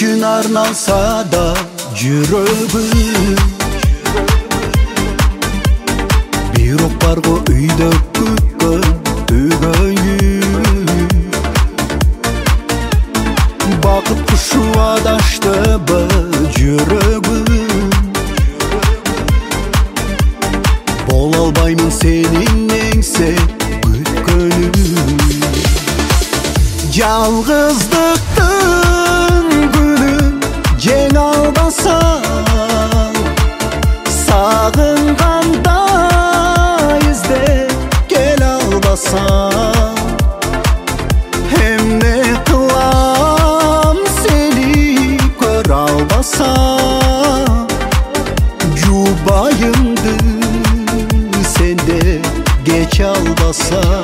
үчүн арналса да жүрөгүм, бирок барго үйдө күткөн түгөйүм. Бакыт кушу адаштыбы жүрөгүм, боло албаймын сенин эңсе күткөнүм. Жалгыздыктын күнүн жеңе албасаң, сагынганда издеп келе албасаң, эмне кылам сени көрө албасаң? Жубайымды сенде кече албасаң,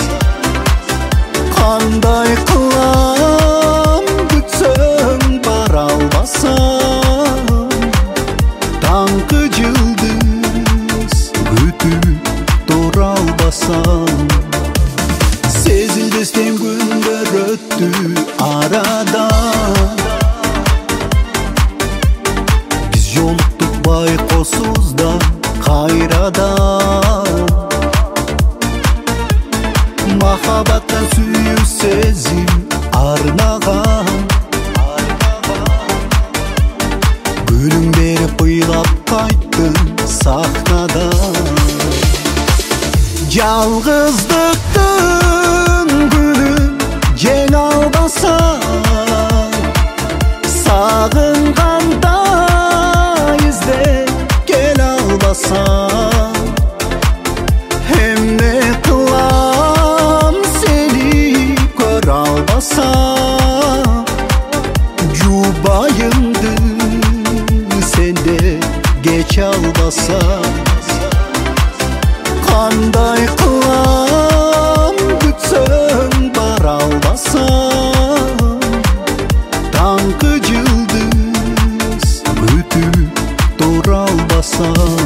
кандай кылам күтсөң бара албасаң? Таңкы жылдыз күтүп тура албасаң, сезилбестен күндөр өттү арадан. Биз жолуктук байкосуздан кайрадан, махабаттан сүйүү сезим арнаган. Гүлүң берип ыйлап кайттың сахнадан. Жалгыздыктын күнүн жеңе албасаң, сагынганда издеп келе албасаң, эмне кылам сени көрө албасаң? Жубайымды сенде кече албасаң, кандай кылам күтсөң бара албасаң? Таңкы жылдыз күтүп тура албасаң.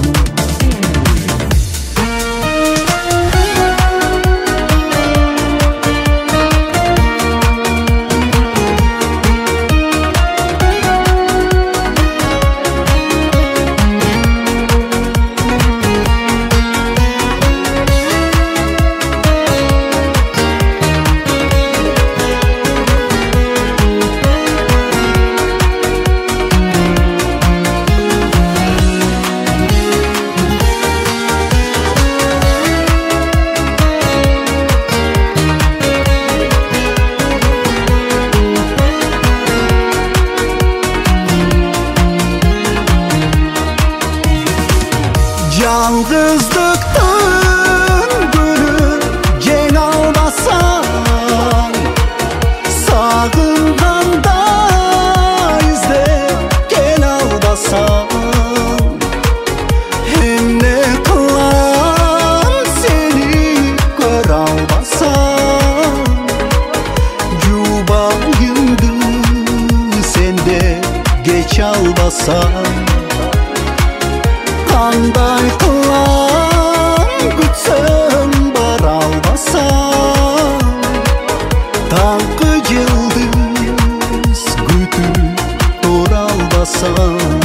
Жалгыздыктын күнүн жеңе албасаң, сагынганда издеп келе албасаң, эмне кылам сени көрө албасаң? Жубайымды сенде кече албасаң, кандай кылам күтсөң бара албасаң? Таңкы жылдыз күтүп тура албасаң.